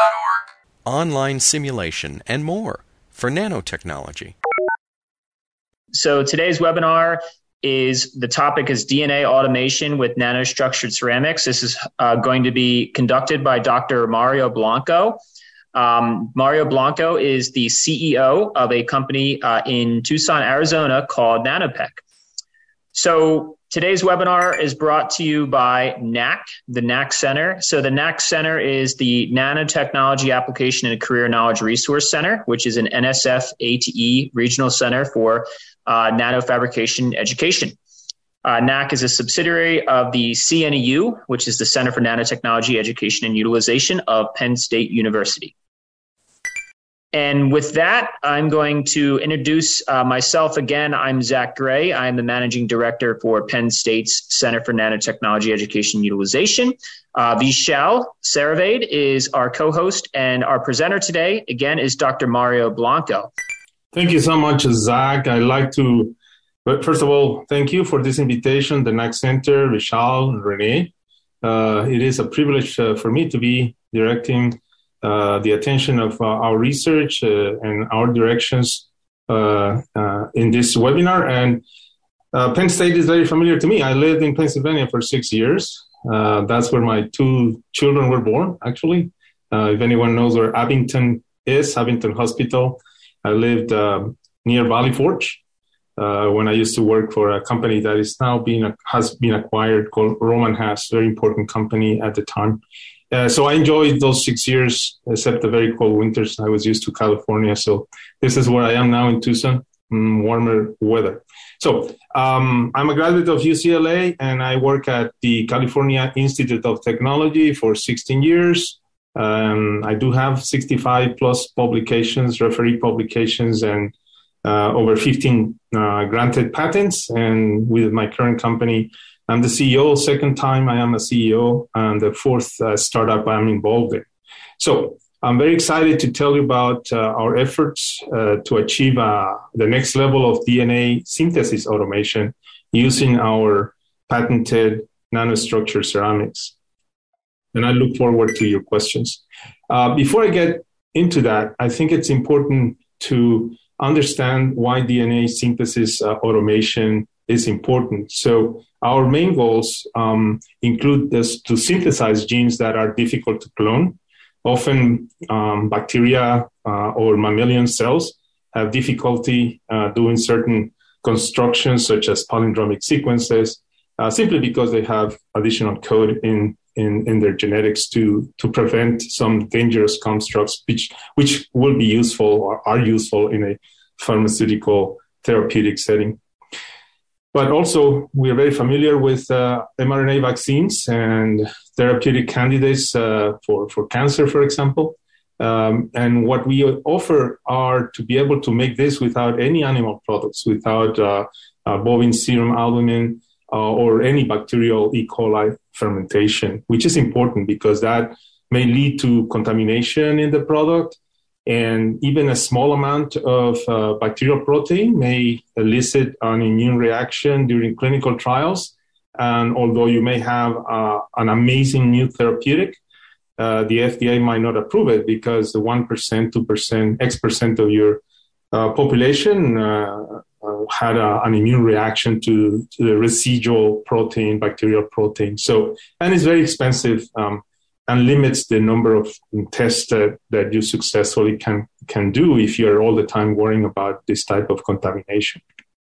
online simulation, and more for nanotechnology. So today's webinar the topic is DNA automation with nanostructured ceramics. This is going to be conducted by Dr. Mario Blanco. Mario Blanco is the CEO of a company in Tucson, Arizona called Nanopec. So today's webinar is brought to you by NAC, the NAC Center. So the NAC Center is the Nanotechnology Application and Career Knowledge Resource Center, which is an NSF ATE regional center for nanofabrication education. NAC is a subsidiary of the CNEU, which is the Center for Nanotechnology Education and Utilization of Penn State University. And with that, I'm going to introduce myself again. I'm Zach Gray. I'm the Managing Director for Penn State's Center for Nanotechnology Education and Utilization. Vishal Saravade is our co-host, and our presenter today, again, is Dr. Mario Blanco. Thank you so much, Zach. I'd like to, first of all, thank you for this invitation, the NAC Center, Vishal, and Renee. It is a privilege for me to be directing the attention of our research and our directions in this webinar. And Penn State is very familiar to me. I lived in Pennsylvania for 6 years. That's where my two children were born, actually. If anyone knows where Abington is, Abington Hospital, I lived near Valley Forge when I used to work for a company that is now has been acquired called Roman Haas, very important company at the time. So I enjoyed those 6 years, except the very cold winters. I was used to California. So this is where I am now in Tucson, warmer weather. So I'm a graduate of UCLA, and I work at the California Institute of Technology for 16 years. I do have 65 plus publications, referee publications, and over 15 granted patents. And with my current company, I'm the CEO. Second time I am a CEO, and the fourth startup I'm involved in. So I'm very excited to tell you about our efforts to achieve the next level of DNA synthesis automation using our patented nanostructured ceramics. And I look forward to your questions. Before I get into that, I think it's important to understand why DNA synthesis automation is important. So our main goals include to synthesize genes that are difficult to clone. Often bacteria or mammalian cells have difficulty doing certain constructions such as palindromic sequences simply because they have additional code in their genetics to prevent some dangerous constructs which will be useful or are useful in a pharmaceutical therapeutic setting. But also, we are very familiar with mRNA vaccines and therapeutic candidates for cancer, for example. And what we offer are to be able to make this without any animal products, without bovine serum albumin or any bacterial E. coli fermentation, which is important because that may lead to contamination in the product. And even a small amount of bacterial protein may elicit an immune reaction during clinical trials. And although you may have an amazing new therapeutic, the FDA might not approve it because the 1%, 2%, X% of your population had an immune reaction to the residual protein, bacterial protein. So, and it's very expensive. And limits the number of tests that you successfully can do if you're all the time worrying about this type of contamination.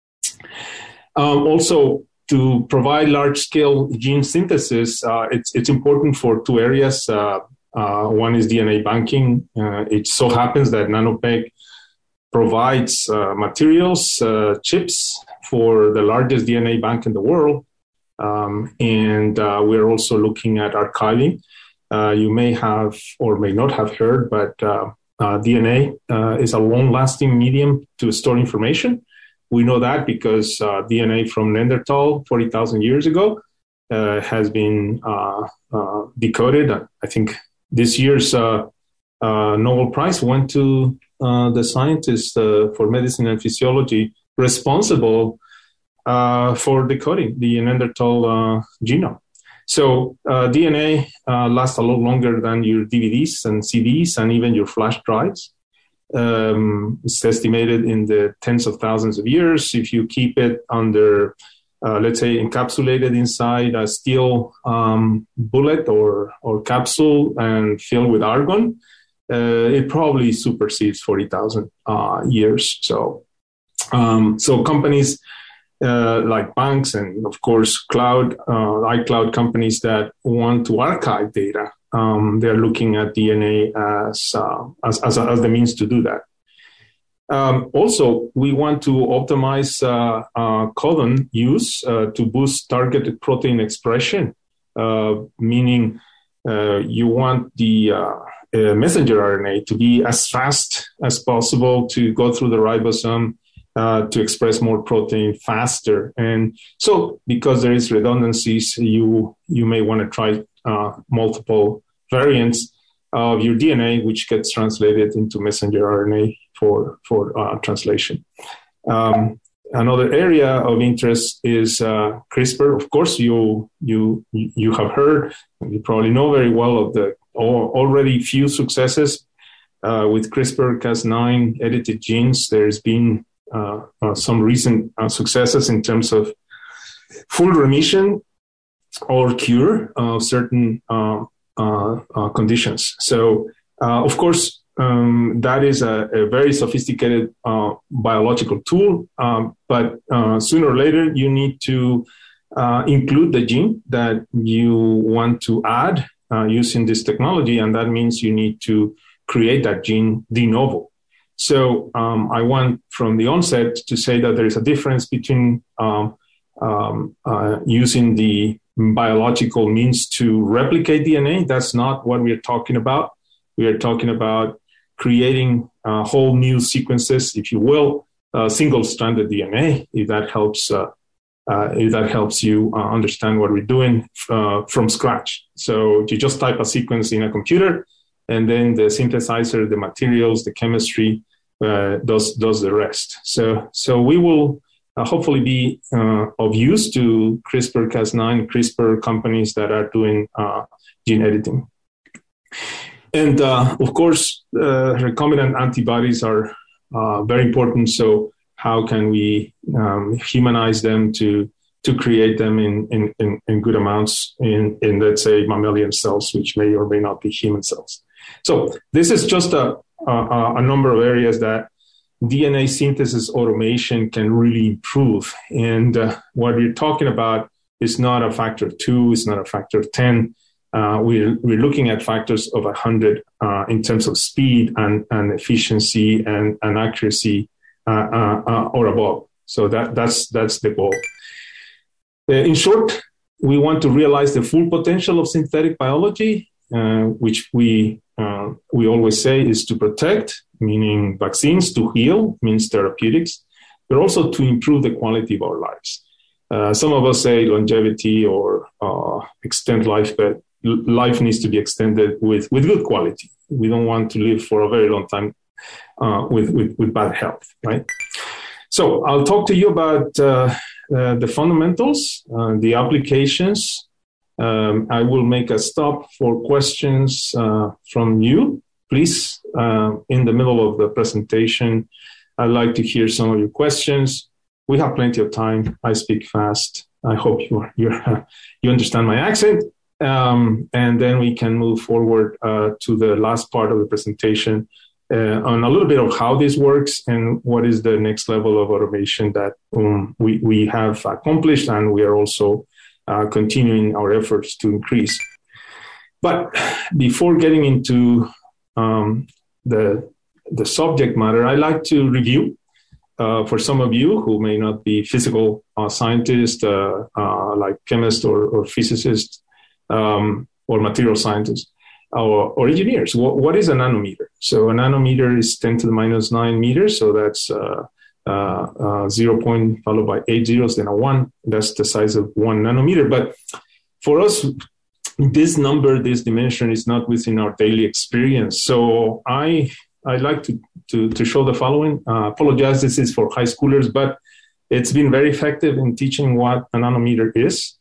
Also, to provide large-scale gene synthesis, it's important for two areas. One is DNA banking. It so happens that Nanopec provides materials, chips, for the largest DNA bank in the world. And we're also looking at archiving. You may have or may not have heard, but DNA is a long-lasting medium to store information. We know that because DNA from Neanderthal 40,000 years ago has been decoded. I think this year's Nobel Prize went to the scientist for medicine and physiology responsible for decoding the Neanderthal genome. So DNA lasts a lot longer than your DVDs and CDs and even your flash drives. It's estimated in the tens of thousands of years. If you keep it under, let's say, encapsulated inside a steel bullet or capsule and filled with argon, it probably supersedes 40,000 years. So companies like banks and, of course, iCloud companies that want to archive data, they're looking at DNA as the means to do that. Also, we want to optimize codon use to boost targeted protein expression, meaning you want the messenger RNA to be as fast as possible to go through the ribosome to express more protein faster. And so because there is redundancies, you may want to try multiple variants of your DNA, which gets translated into messenger RNA for translation. Another area of interest is CRISPR. Of course, you have heard, you probably know very well of the already few successes with CRISPR-Cas9 edited genes. There's been some recent successes in terms of full remission or cure of certain conditions. So, of course, that is a very sophisticated biological tool, but sooner or later you need to include the gene that you want to add using this technology, and that means you need to create that gene de novo. So I want from the onset to say that there is a difference between using the biological means to replicate DNA. That's not what we're talking about. We are talking about creating whole new sequences, if you will, single-stranded DNA, if that helps you understand what we're doing from scratch. So you just type a sequence in a computer, and then the synthesizer, the materials, the chemistry does the rest. So we will hopefully be of use to CRISPR-Cas9, CRISPR companies that are doing gene editing. And of course, recombinant antibodies are very important. So how can we humanize them to create them in good amounts in let's say mammalian cells, which may or may not be human cells. So this is just a number of areas that DNA synthesis automation can really improve. And what we're talking about is not a factor of 2, it's not a factor of 10. We're looking at factors of 100 in terms of speed and efficiency and accuracy or above. So that's the goal. In short, we want to realize the full potential of synthetic biology, which we always say is to protect, meaning vaccines, to heal, means therapeutics, but also to improve the quality of our lives. Some of us say longevity or extend life, but life needs to be extended with good quality. We don't want to live for a very long time with bad health, right? So I'll talk to you about the fundamentals, the applications. I will make a stop for questions from you. Please, in the middle of the presentation, I'd like to hear some of your questions. We have plenty of time. I speak fast. I hope you understand my accent. And then we can move forward to the last part of the presentation on a little bit of how this works and what is the next level of automation that we have accomplished, and we are also continuing our efforts to increase. But before getting into the subject matter, I'd like to review for some of you who may not be physical scientists, like chemists or physicists, or material scientists, or engineers. What is a nanometer? So a nanometer is 10 to the minus 9 meters. So that's 0 point followed by 8 zeros, then a 1. That's the size of 1 nanometer. But for us, this number, this dimension is not within our daily experience. So I'd like to show the following. Apologize, this is for high schoolers, but it's been very effective in teaching what a nanometer is.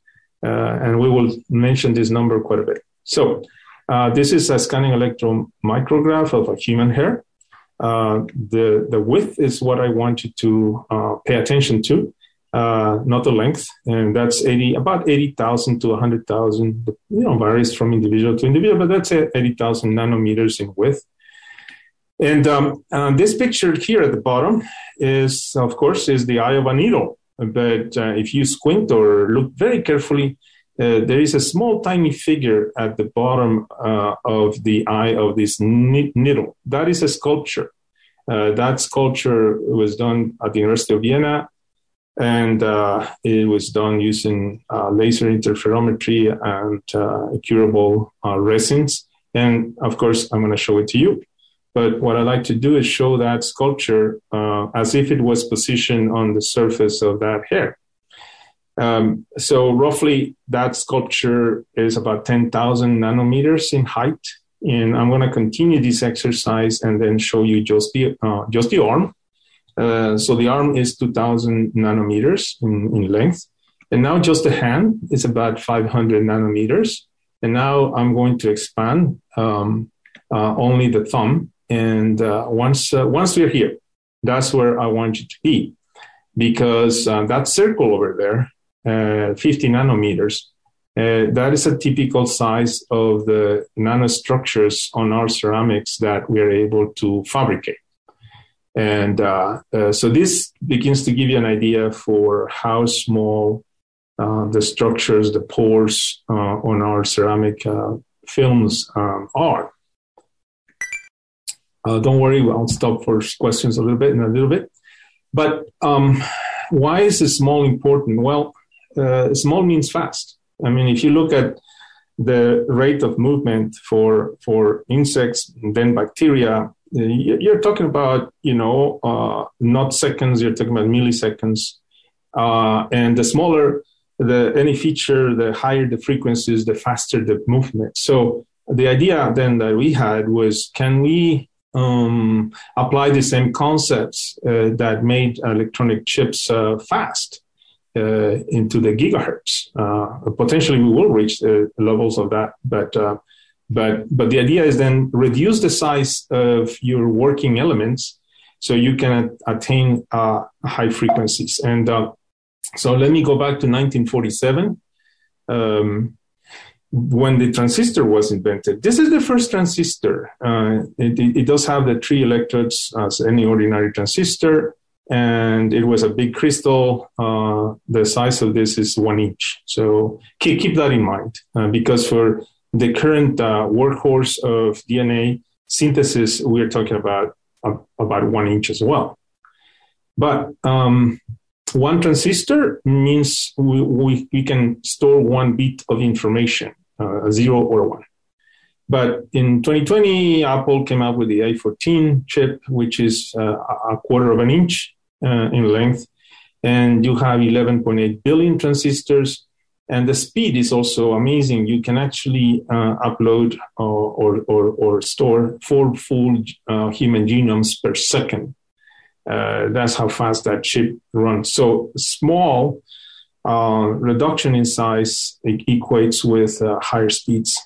And we will mention this number quite a bit. So this is a scanning electron micrograph of a human hair. The width is what I want you to pay attention to, not the length. And that's about 80,000 to 100,000, varies from individual to individual, but that's 80,000 nanometers in width. And this picture here at the bottom is the eye of a needle. But if you squint or look very carefully, there is a small, tiny figure at the bottom of the eye of this needle. That is a sculpture. That sculpture was done at the University of Vienna, and it was done using laser interferometry and curable resins. And of course, I'm going to show it to you. But what I like to do is show that sculpture as if it was positioned on the surface of that hair. So roughly that sculpture is about 10,000 nanometers in height. And I'm going to continue this exercise and then show you just the arm. So the arm is 2,000 nanometers in length. And now just the hand is about 500 nanometers. And now I'm going to expand only the thumb. And once we're here, that's where I want you to be, because that circle over there, 50 nanometers, that is a typical size of the nanostructures on our ceramics that we're able to fabricate. And so this begins to give you an idea for how small the structures, the pores on our ceramic films are. Don't worry, I'll stop for questions in a little bit. But why is small important? Well, small means fast. I mean, if you look at the rate of movement for insects and then bacteria, you're talking about, not seconds, you're talking about milliseconds. And the smaller any feature, the higher the frequencies, the faster the movement. So the idea then that we had was, can we apply the same concepts that made electronic chips fast into the gigahertz? Potentially, we will reach the levels of that, but the idea is then reduce the size of your working elements so you can attain high frequencies. And so let me go back to 1947. When the transistor was invented. This is the first transistor. It does have the 3 electrodes as any ordinary transistor, and it was a big crystal. The size of this is 1 inch. So keep that in mind, because for the current workhorse of DNA synthesis, we're talking about 1 inch as well. But 1 transistor means we can store 1 bit of information. A 0 or a 1. But in 2020, Apple came out with the A14 chip, which is a quarter of an inch in length. And you have 11.8 billion transistors. And the speed is also amazing. You can actually upload or store 4 full human genomes per second. That's how fast that chip runs. So small reduction in size equates with higher speeds.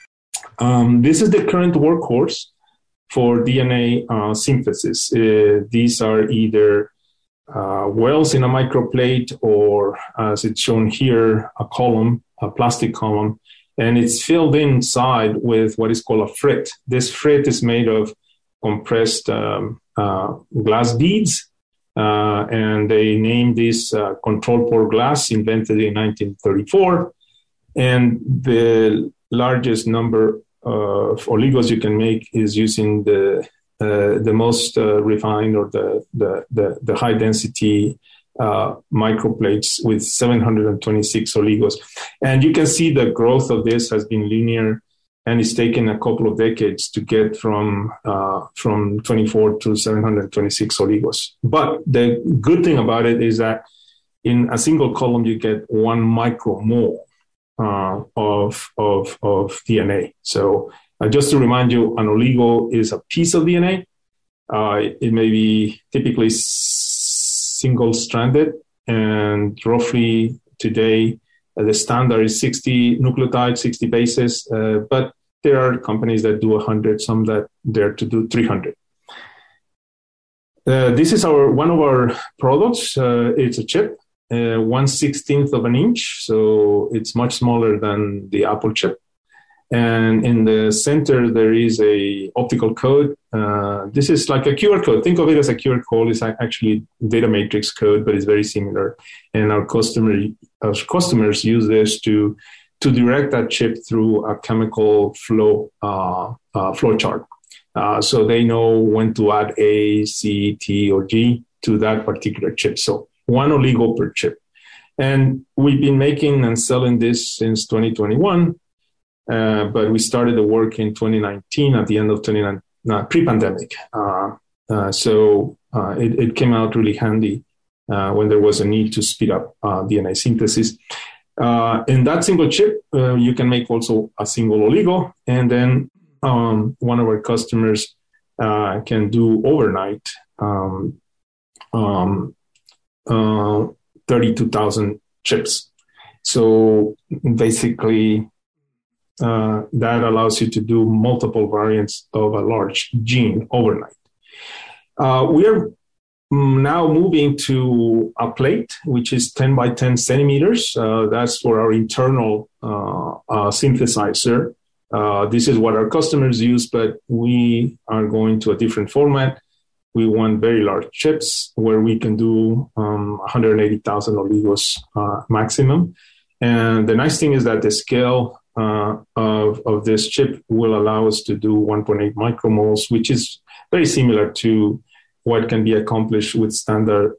This is the current workhorse for DNA synthesis. These are either wells in a microplate or, as it's shown here, a plastic column, and it's filled inside with what is called a frit. This frit is made of compressed glass beads. And they named this control pore glass, invented in 1934. And the largest number of oligos you can make is using the most refined or the high density microplates with 726 oligos. And you can see the growth of this has been linear, and it's taken a couple of decades to get from 24 to 726 oligos. But the good thing about it is that in a single column, you get 1 micromole of DNA. So just to remind you, an oligo is a piece of DNA. It may be typically single-stranded, and roughly today, The standard is 60 nucleotides, 60 bases, but there are companies that do 100, some that dare to do 300. This is one of our products. It's a chip, 1/16 of an inch, so it's much smaller than the Apple chip. And in the center, there is a optical code. This is like a QR code. Think of it as a QR code. It's actually data matrix code, but it's very similar. And our customers use this to direct that chip through a chemical flow chart. So they know when to add A, C, T, or G to that particular chip. So one oligo per chip. And we've been making and selling this since 2021. But we started the work in 2019, at the end of 2019, pre-pandemic. So it came out really handy when there was a need to speed up DNA synthesis. In that single chip, you can make also a single oligo. And then one of our customers can do overnight 32,000 chips. So basically, that allows you to do multiple variants of a large gene overnight. We are now moving to a plate, which is 10 by 10 centimeters. That's for our internal synthesizer. This is what our customers use, but we are going to a different format. We want very large chips where we can do 180,000 oligos maximum. And the nice thing is that the scale of this chip will allow us to do 1.8 micromoles, which is very similar to what can be accomplished with standard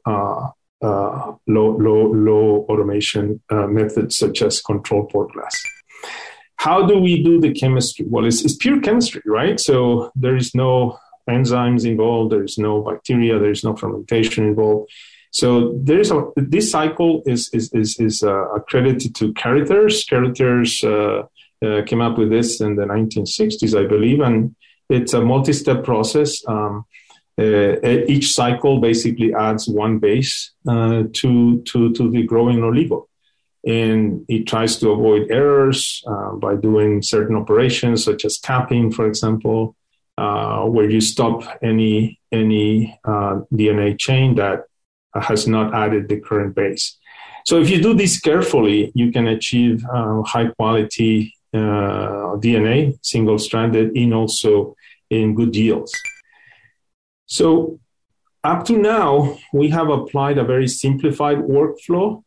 low automation methods such as control port glass. How do we do the chemistry? Well, it's pure chemistry, right? So there is no enzymes involved, there is no bacteria, there is no fermentation involved. So this cycle is accredited to Careters. Careters came up with this in the 1960s, I believe, and it's a multi-step process. Each cycle basically adds one base to the growing oligo, and it tries to avoid errors by doing certain operations such as capping, for example, where you stop any DNA chain that has not added the current base. So if you do this carefully, you can achieve high quality DNA, single-stranded, and also in good yields. So up to now, we have applied a very simplified workflow.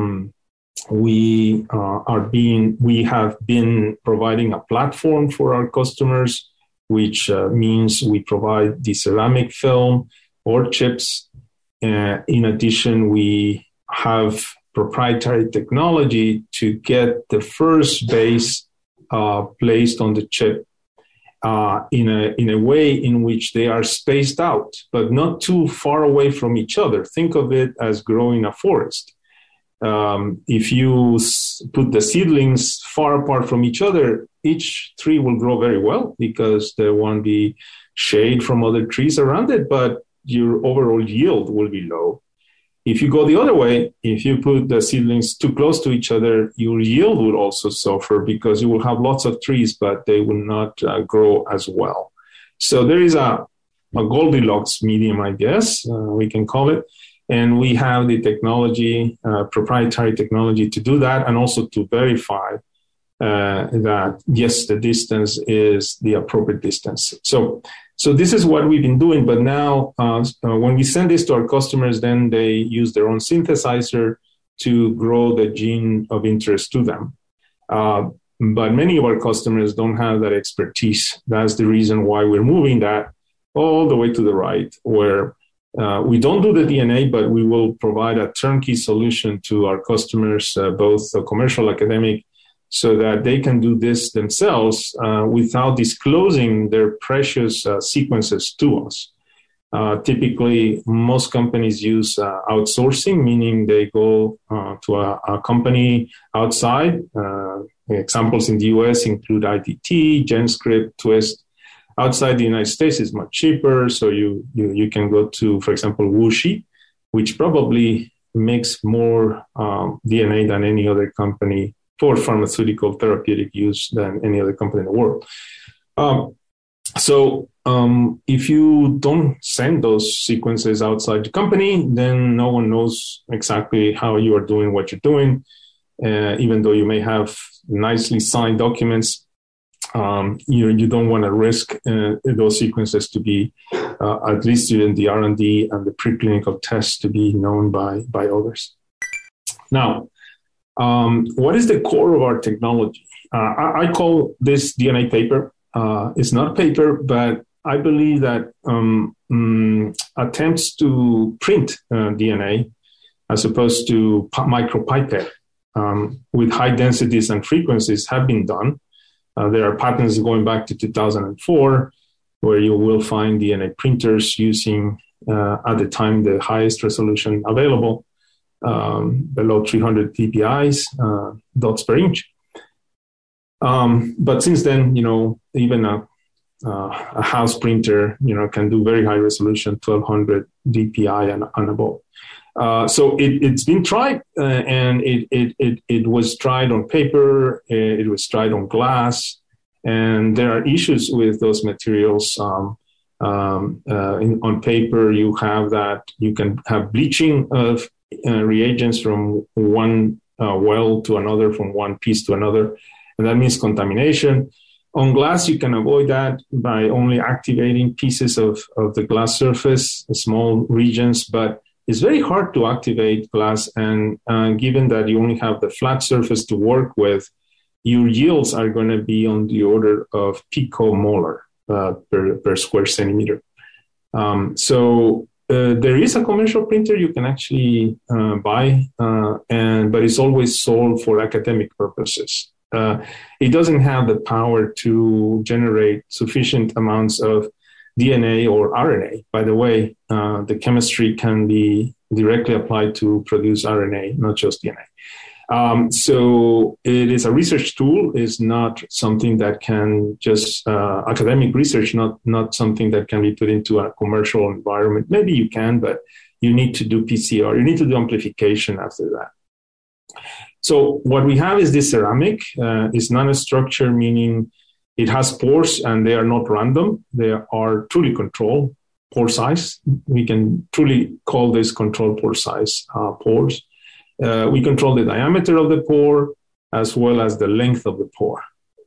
We have been providing a platform for our customers, which means we provide the ceramic film or chips. In addition, we have proprietary technology to get the first base placed on the chip in a way in which they are spaced out, but not too far away from each other. Think of it as growing a forest. If you put the seedlings far apart from each other, each tree will grow very well because there won't be shade from other trees around it, but your overall yield will be low. If you go the other way, if you put the seedlings too close to each other, your yield will also suffer because you will have lots of trees, but they will not grow as well. So there is a Goldilocks medium, I guess, we can call it. And we have the technology, proprietary technology to do that, and also to verify that, yes, the distance is the appropriate distance. So this is what we've been doing. But now when we send this to our customers, then they use their own synthesizer to grow the gene of interest to them. But many of our customers don't have that expertise. That's the reason why we're moving that all the way to the right, where we don't do the DNA, but we will provide a turnkey solution to our customers, both commercial, academic, so that they can do this themselves without disclosing their precious sequences to us. Typically, most companies use outsourcing, meaning they go to a company outside. Examples in the US include IDT, GenScript, Twist. Outside the United States is much cheaper, so you can go to, for example, WuXi, which probably makes more DNA than any other company for pharmaceutical therapeutic use than any other company in the world. So if you don't send those sequences outside the company, then no one knows exactly how you are doing what you're doing. Even though you may have nicely signed documents, you don't want to risk those sequences to be, at least in the R&D and the preclinical tests, to be known by others. Now, what is the core of our technology? I call this DNA paper. It's not paper, but I believe that attempts to print DNA as opposed to micropipette with high densities and frequencies have been done. There are patents going back to 2004 where you will find DNA printers using, at the time, the highest resolution available, below 300 dpi, dots per inch. But since then, even a house printer, can do very high resolution, 1200 dpi and above. So it's been tried, and it was tried on paper, it was tried on glass, and there are issues with those materials. On paper, you can have bleaching of reagents from one well to another, from one piece to another, and that means contamination. On glass, you can avoid that by only activating pieces of the glass surface, small regions, but it's very hard to activate glass, and given that you only have the flat surface to work with, your yields are going to be on the order of picomolar per square centimeter. So there is a commercial printer you can actually buy, but it's always sold for academic purposes. It doesn't have the power to generate sufficient amounts of DNA or RNA. By the way, the chemistry can be directly applied to produce RNA, not just DNA. So it is a research tool. It's not something that can just academic research, not something that can be put into a commercial environment. Maybe you can, but you need to do PCR. You need to do amplification after that. So what we have is this ceramic. It's nanostructure, meaning it has pores and they are not random. They are truly controlled pore size. We can truly call this controlled pore size pores. We control the diameter of the pore as well as the length of the pore.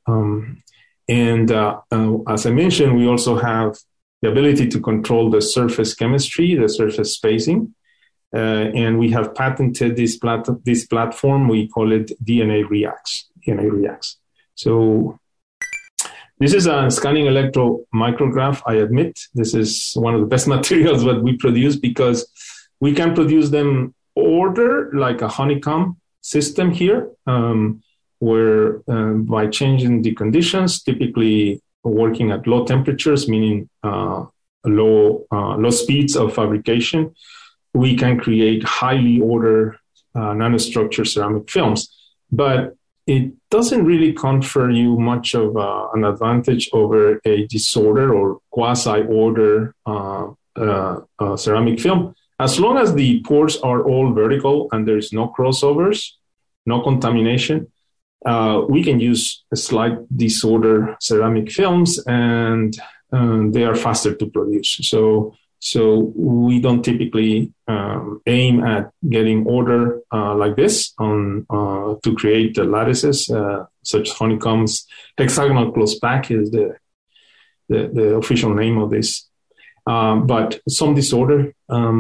As I mentioned, we also have the ability to control the surface chemistry, the surface spacing. And we have patented this platform. We call it DNA Reax. So this is a scanning electron micrograph. I admit this is one of the best materials that we produce because we can produce them order like a honeycomb system here, where by changing the conditions, typically working at low temperatures, meaning low speeds of fabrication, we can create highly ordered nanostructure ceramic films. But it doesn't really confer you much of an advantage over a disorder or quasi-order ceramic film. As long as the pores are all vertical and there's no crossovers, no contamination, we can use a slight disorder ceramic films, and they are faster to produce. So we don't typically aim at getting order like this to create the lattices, such as honeycombs. Hexagonal close pack is the official name of this. But some disorder,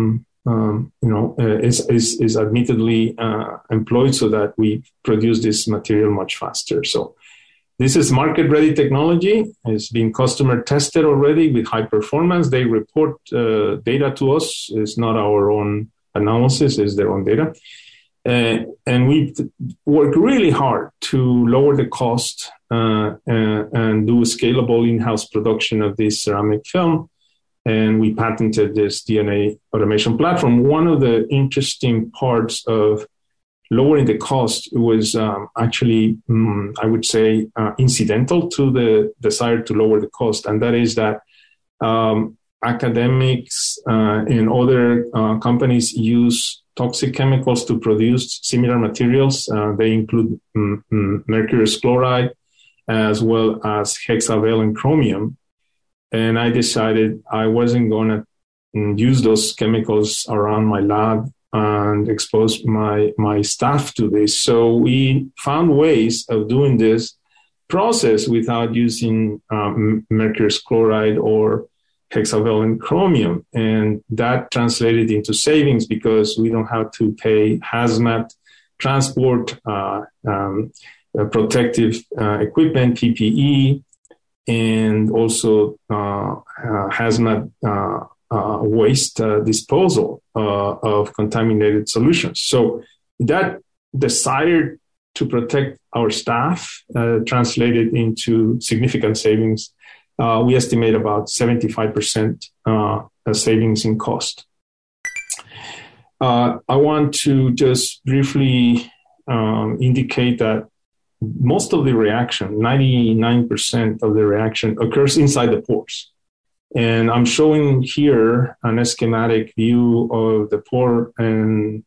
is admittedly employed so that we produce this material much faster. So this is market-ready technology. It's been customer tested already with high performance. They report data to us. It's not our own analysis, it's their own data. And we work really hard to lower the cost and do scalable in-house production of this ceramic film. And we patented this DNA automation platform. One of the interesting parts of lowering the cost was actually, I would say, incidental to the desire to lower the cost. And that is that academics and other companies use toxic chemicals to produce similar materials. They include mercurous chloride as well as hexavalent chromium. And I decided I wasn't going to use those chemicals around my lab and expose my staff to this. So we found ways of doing this process without using mercurous chloride or hexavalent chromium. And that translated into savings because we don't have to pay hazmat, transport, protective equipment, PPE, and also hazmat waste disposal of contaminated solutions. So that desire to protect our staff translated into significant savings. We estimate about 75% savings in cost. I want to just briefly indicate that most of the reaction, 99% of the reaction, occurs inside the pores. And I'm showing here an schematic view of the pore and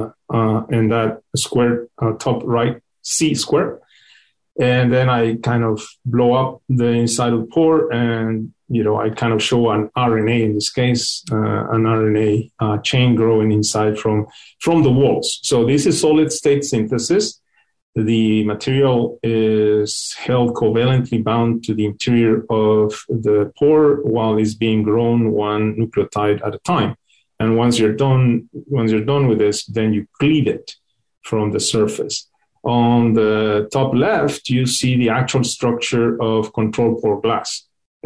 that square top right C square. And then I kind of blow up the inside of the pore and, I kind of show an RNA, in this case, an RNA chain growing inside from the walls. So this is solid state synthesis. The material is held covalently bound to the interior of the pore while it's being grown one nucleotide at a time. And once you're done with this, then you cleave it from the surface. On the top left, you see the actual structure of control pore glass.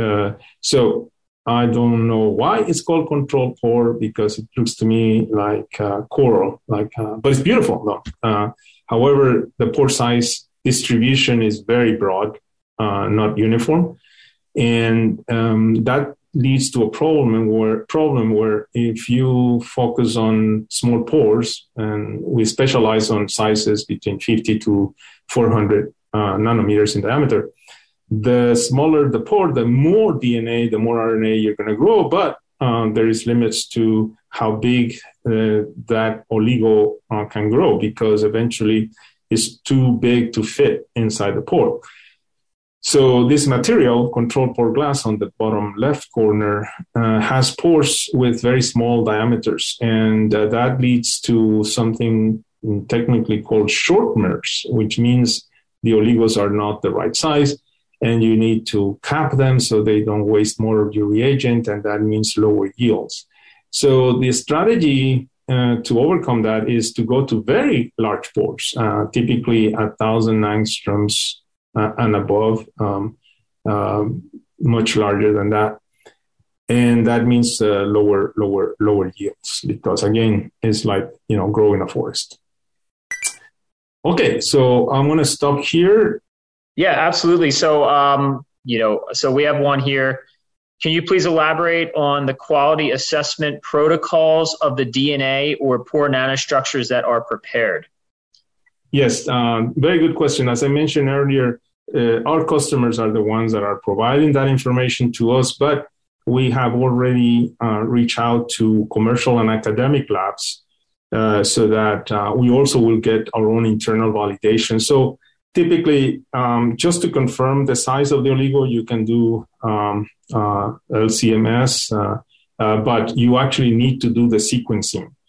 So I don't know why it's called control pore because it looks to me like coral, but it's beautiful though. However, the pore size distribution is very broad, not uniform. And that leads to a problem where if you focus on small pores, and we specialize on sizes between 50 to 400 nanometers in diameter, the smaller the pore, the more DNA, the more RNA you're going to grow. But there is limits to how big that oligo can grow because eventually it's too big to fit inside the pore. So this material, control pore glass on the bottom left corner, has pores with very small diameters. And that leads to something technically called short MERS, which means the oligos are not the right size. And you need to cap them so they don't waste more of your reagent, and that means lower yields. So the strategy to overcome that is to go to very large pores, typically 1,000 angstroms and above, much larger than that. And that means lower yields because, again, it's like, growing a forest. Okay, so I'm going to stop here. Yeah, absolutely. So, so we have one here. Can you please elaborate on the quality assessment protocols of the DNA or pore nanostructures that are prepared? Yes, very good question. As I mentioned earlier, our customers are the ones that are providing that information to us, but we have already reached out to commercial and academic labs so that we also will get our own internal validation. So typically, just to confirm the size of the oligo, you can do LCMS, but you actually need to do the sequencing